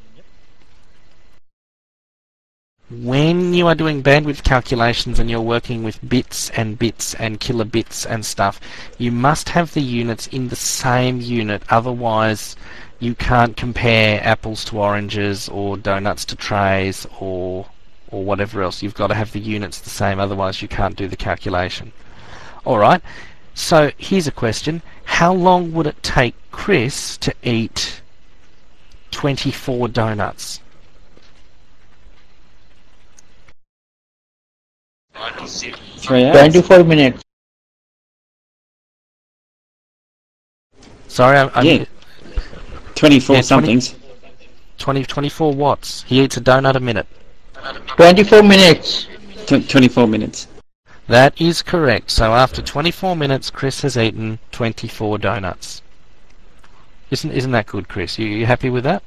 [SPEAKER 1] when you are doing bandwidth calculations and you're working with bits and kilobits and stuff, you must have the units in the same unit, otherwise you can't compare apples to oranges or donuts to trays or whatever else. You've got to have the units the same, otherwise you can't do the calculation. Alright, so here's a question. How long would it take Chris to eat 24 donuts?
[SPEAKER 2] 3 hours.
[SPEAKER 9] 24 minutes.
[SPEAKER 1] Sorry, I'm
[SPEAKER 2] Yeah. 24
[SPEAKER 1] Yeah,
[SPEAKER 2] somethings.
[SPEAKER 1] 24 watts. He eats a donut a minute.
[SPEAKER 9] 24 minutes.
[SPEAKER 2] 24 minutes.
[SPEAKER 1] That is correct. So after 24 minutes, Chris has eaten 24 donuts. Isn't that good, Chris? You happy with that?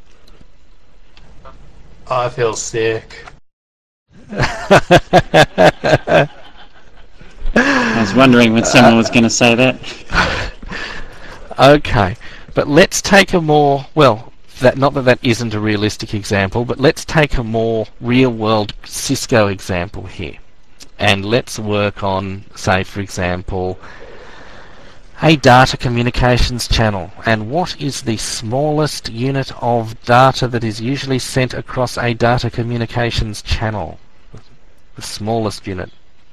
[SPEAKER 11] I feel sick.
[SPEAKER 2] I was wondering when someone was going to say that.
[SPEAKER 1] Okay, but let's take a more, well, not that isn't a realistic example, but let's take a more real-world Cisco example here. And let's work on, say, for example, a data communications channel. And what is the smallest unit of data that is usually sent across a data communications channel? The smallest unit.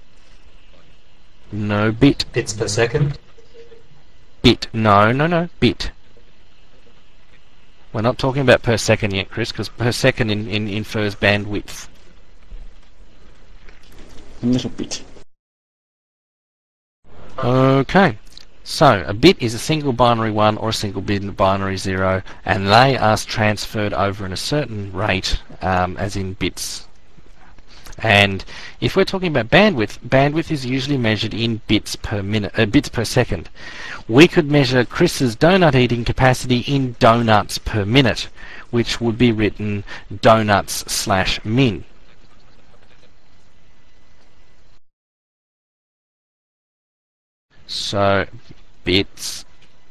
[SPEAKER 1] No, bit.
[SPEAKER 11] Bits per second?
[SPEAKER 1] Bit. No, bit. We're not talking about per second yet, Chris, because per second infers bandwidth.
[SPEAKER 2] A little bit.
[SPEAKER 1] Okay. So, a bit is a single binary 1 or a single binary 0, and they are transferred over in a certain rate, as in bits. And if we're talking about bandwidth is usually measured in bits per minute, bits per second. We could measure Chris's donut eating capacity in donuts per minute, which would be written donuts/min. So bits.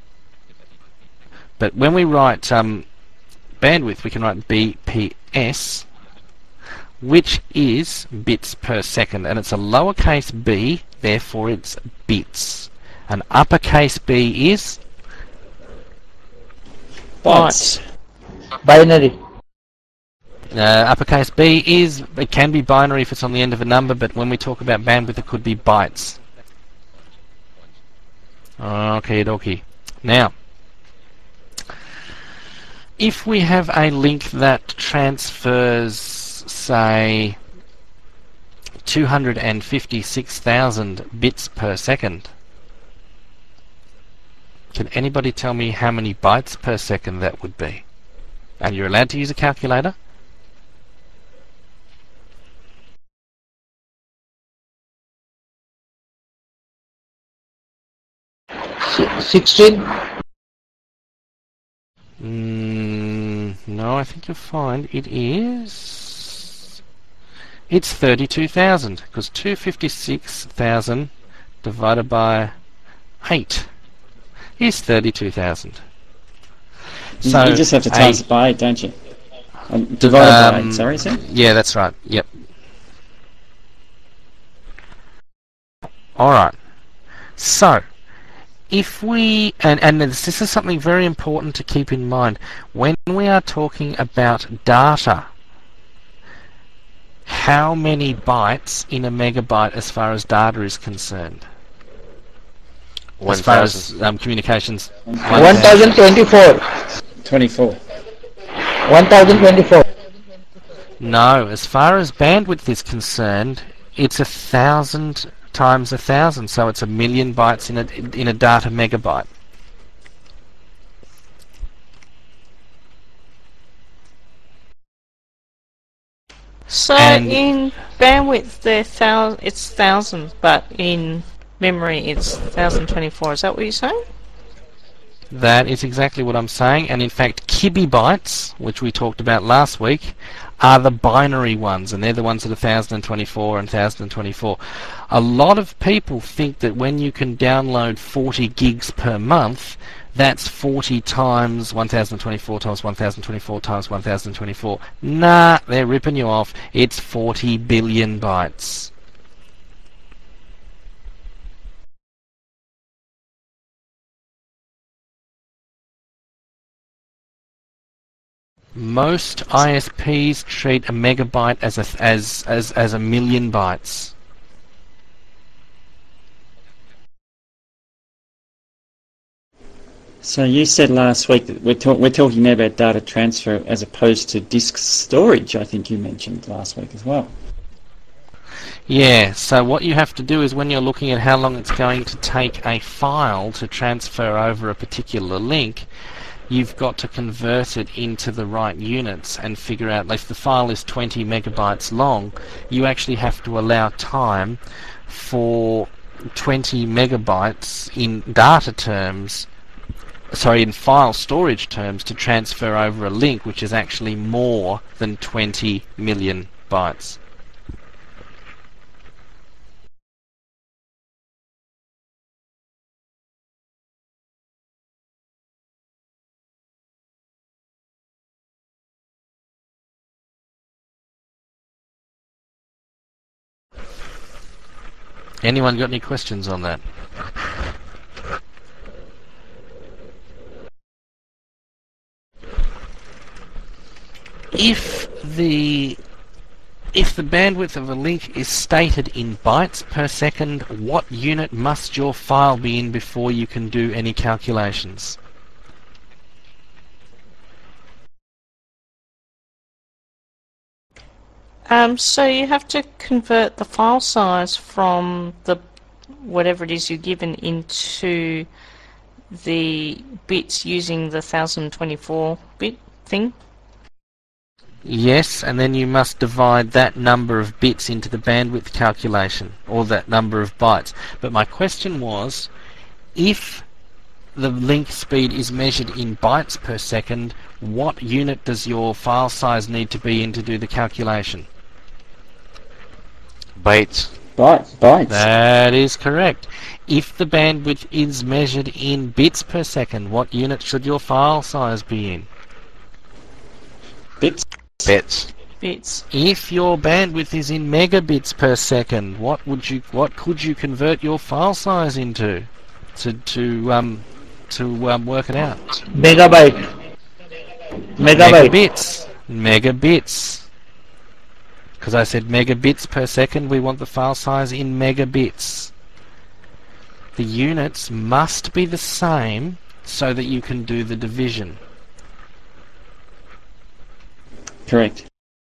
[SPEAKER 1] But when we write bandwidth, we can write BPS, which is bits per second, and it's a lowercase b, therefore it's bits. An uppercase B is
[SPEAKER 2] Bytes.
[SPEAKER 9] Binary.
[SPEAKER 1] Uppercase B it can be binary if it's on the end of a number, but when we talk about bandwidth, it could be bytes. Okay, dokie. Now, if we have a link that transfers, say, 256,000 bits per second, can anybody tell me how many bytes per second that would be? And you're allowed to use a calculator.
[SPEAKER 9] 16?
[SPEAKER 1] No, I think you'll find it's 32,000, because 256,000 divided by 8 is 32,000. So
[SPEAKER 2] you just have to times it by 8, don't you? Divided by 8, sorry, sir?
[SPEAKER 1] Yeah, that's right. Yep. Alright. So, if we, and this is something very important to keep in mind, when we are talking about data, how many bytes in a megabyte as far as data is concerned? As far as communications?
[SPEAKER 9] 1024.
[SPEAKER 2] 24.
[SPEAKER 9] 1024.
[SPEAKER 1] No, as far as bandwidth is concerned, it's 1,000 times 1,000, so it's 1,000,000 bytes in a data megabyte.
[SPEAKER 8] So in bandwidth, it's 1,000, but in memory, it's 1,024. Is that what you're saying?
[SPEAKER 1] That is exactly what I'm saying, and in fact kibibytes, which we talked about last week, are the binary ones, and they're the ones that are 1,024 and 1,024. A lot of people think that when you can download 40 gigs per month, that's 40 times 1,024 times 1,024 times 1,024. Nah, they're ripping you off. It's 40 billion bytes. Most ISPs treat a megabyte as a million bytes.
[SPEAKER 2] So you said last week that we're talking now about data transfer as opposed to disk storage. I think you mentioned last week as well.
[SPEAKER 1] Yeah, so what you have to do is when you're looking at how long it's going to take a file to transfer over a particular link, you've got to convert it into the right units and figure out, if the file is 20 megabytes long, you actually have to allow time for 20 megabytes in data terms, in file storage terms, to transfer over a link which is actually more than 20 million bytes. Anyone got any questions on that? If the bandwidth of a link is stated in bytes per second, what unit must your file be in before you can do any calculations?
[SPEAKER 8] So you have to convert the file size from the whatever it is you're given into the bits using the 1024 bit thing.
[SPEAKER 1] Yes, and then you must divide that number of bits into the bandwidth calculation, or that number of bytes. But my question was, if the link speed is measured in bytes per second, what unit does your file size need to be in to do the calculation?
[SPEAKER 7] Bytes.
[SPEAKER 2] Bytes.
[SPEAKER 1] That is correct. If the bandwidth is measured in bits per second, what unit should your file size be in?
[SPEAKER 2] Bits.
[SPEAKER 8] Bits.
[SPEAKER 1] If your bandwidth is in megabits per second, what could you convert your file size into to work it out? Megabits. Because I said megabits per second, we want the file size in megabits. The units must be the same so that you can do the division.
[SPEAKER 2] Correct.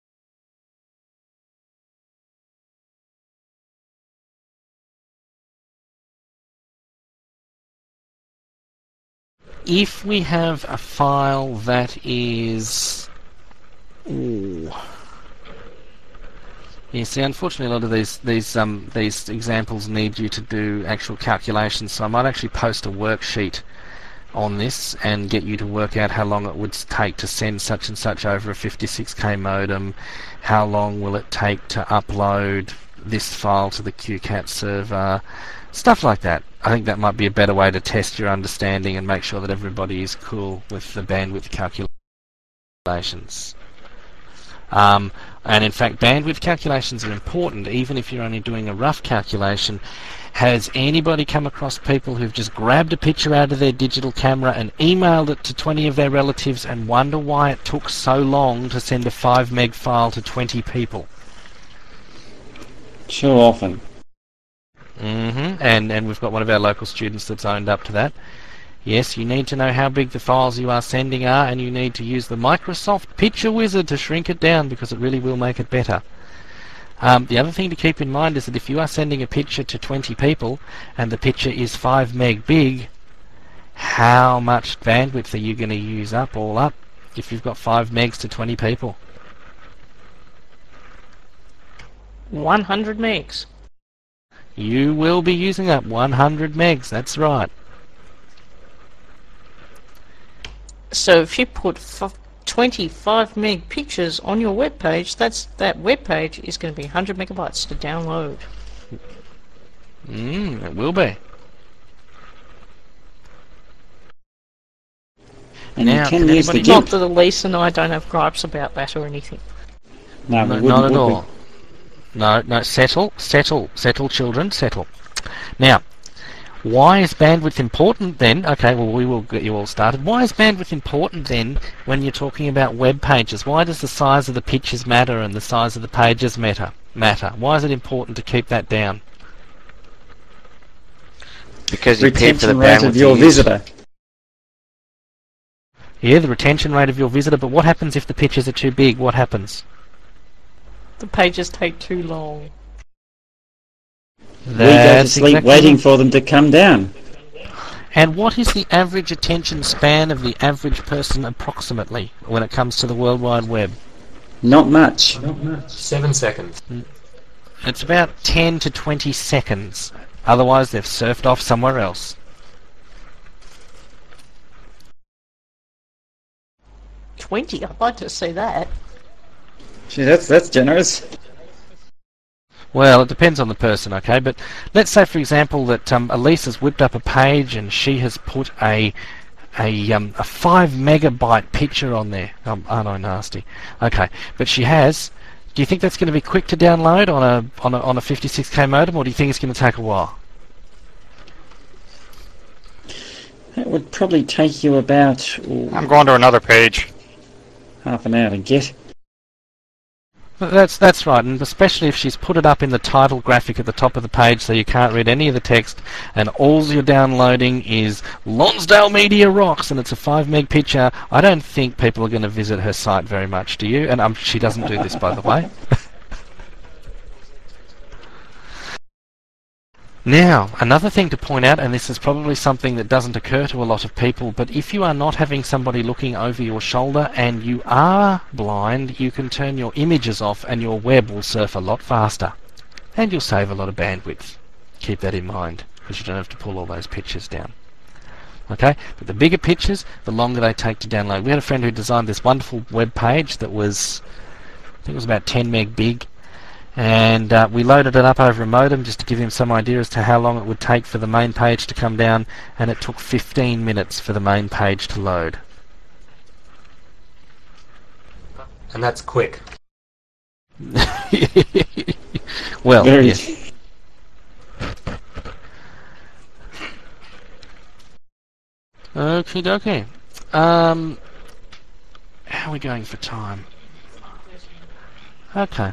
[SPEAKER 1] If we have a file that is... You see, unfortunately, a lot of these examples need you to do actual calculations. So I might actually post a worksheet on this and get you to work out how long it would take to send such and such over a 56k modem. How long will it take to upload this file to the QCAT server? Stuff like that. I think that might be a better way to test your understanding and make sure that everybody is cool with the bandwidth calculations. And in fact, bandwidth calculations are important, even if you're only doing a rough calculation. Has anybody come across people who've just grabbed a picture out of their digital camera and emailed it to 20 of their relatives and wonder why it took so long to send a 5 meg file to 20 people?
[SPEAKER 2] Too often.
[SPEAKER 1] And we've got one of our local students that's owned up to that. Yes, you need to know how big the files you are sending are, and you need to use the Microsoft Picture Wizard to shrink it down, because it really will make it better. The other thing to keep in mind is that if you are sending a picture to 20 people and the picture is 5 meg big, how much bandwidth are you going to use up all up if you've got 5 megs to 20 people?
[SPEAKER 8] 100 megs.
[SPEAKER 1] You will be using up 100 megs, that's right.
[SPEAKER 8] So if you put 25 meg pictures on your web page, that web page is going to be 100 megabytes to download.
[SPEAKER 1] It will be.
[SPEAKER 2] And
[SPEAKER 1] now,
[SPEAKER 2] you can use the
[SPEAKER 8] Not that Elise and I don't have gripes about that or anything.
[SPEAKER 2] No,
[SPEAKER 1] not at all. No, settle, children, settle. Now, why is bandwidth important then? Okay, well, we will get you all started. Why is bandwidth important then when you're talking about web pages? Why does the size of the pictures matter and the size of the pages matter? Why is it important to keep that down?
[SPEAKER 7] Because you pay for the
[SPEAKER 2] retention rate
[SPEAKER 7] bandwidth
[SPEAKER 2] of your
[SPEAKER 7] you use.
[SPEAKER 2] visitor.
[SPEAKER 1] Yeah, the retention rate of your visitor, but what happens if the pictures are too big? What happens?
[SPEAKER 8] The pages take too long.
[SPEAKER 2] We go to sleep waiting for them to come down.
[SPEAKER 1] And what is the average attention span of the average person approximately when it comes to the World Wide Web?
[SPEAKER 2] Not much.
[SPEAKER 11] 7 seconds.
[SPEAKER 1] It's about 10 to 20 seconds. Otherwise, they've surfed off somewhere else.
[SPEAKER 8] 20? I'd like to see that.
[SPEAKER 2] Gee, that's generous.
[SPEAKER 1] Well, it depends on the person, okay? But let's say, for example, that Elise has whipped up a page and she has put a 5 megabyte picture on there. Aren't I nasty? Okay, but she has. Do you think that's going to be quick to download on a 56k modem, or do you think it's going to take a while?
[SPEAKER 2] That would probably take you about
[SPEAKER 5] I'm going to another page.
[SPEAKER 2] half an hour to get.
[SPEAKER 1] That's right, and especially if she's put it up in the title graphic at the top of the page so you can't read any of the text, and all you're downloading is Lonsdale Media Rocks, and it's a 5 meg picture. I don't think people are going to visit her site very much, do you? And she doesn't do this, by the way. Now, another thing to point out, and this is probably something that doesn't occur to a lot of people, but if you are not having somebody looking over your shoulder and you are blind, you can turn your images off and your web will surf a lot faster. And you'll save a lot of bandwidth. Keep that in mind, because you don't have to pull all those pictures down. Okay, but the bigger pictures, the longer they take to download. We had a friend who designed this wonderful web page that was, I think it was about 10 meg big. And we loaded it up over a modem just to give him some idea as to how long it would take for the main page to come down, and it took 15 minutes for the main page to load.
[SPEAKER 11] And that's quick.
[SPEAKER 1] Well,
[SPEAKER 2] Very.
[SPEAKER 1] yes. Okie dokie. How are we going for time? Okay.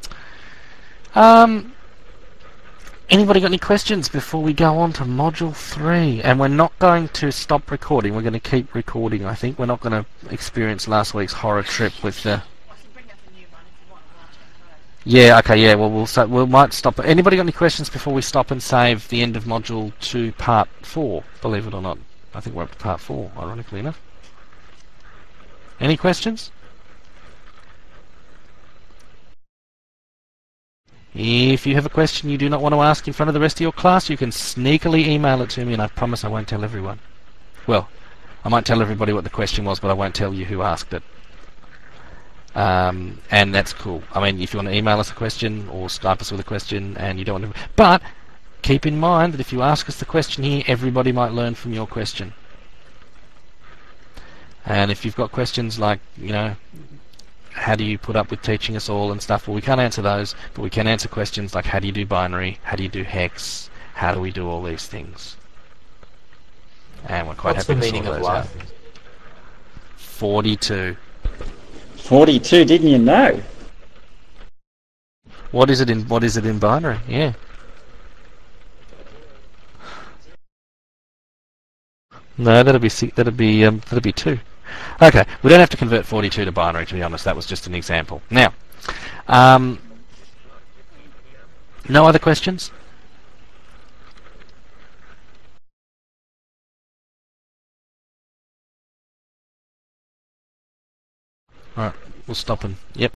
[SPEAKER 1] Anybody got any questions before we go on to Module 3? And we're not going to stop recording. We're going to keep recording, I think. We're not going to experience last week's horror trip with the... Yeah, okay, yeah, well, we might stop. Anybody got any questions before we stop and save the end of Module 2, Part 4? Believe it or not. I think we're up to Part 4, ironically enough. Any questions? If you have a question you do not want to ask in front of the rest of your class, you can sneakily email it to me, and I promise I won't tell everyone. Well, I might tell everybody what the question was, but I won't tell you who asked it. And that's cool. I mean, if you want to email us a question or Skype us with a question and you don't want to... But keep in mind that if you ask us the question here, everybody might learn from your question. And if you've got questions like, you know, how do you put up with teaching us all and stuff, well, we can't answer those, but we can answer questions like how do you do binary, how do you do hex, how do we do all these things. And we're quite happy to sort those out. What's the meaning of life? 42.
[SPEAKER 2] 42, didn't you know?
[SPEAKER 1] What is it in binary? Yeah. No, that'll be 2. Okay, we don't have to convert 42 to binary, to be honest. That was just an example. Now, no other questions? All right, we'll stop and... Yep.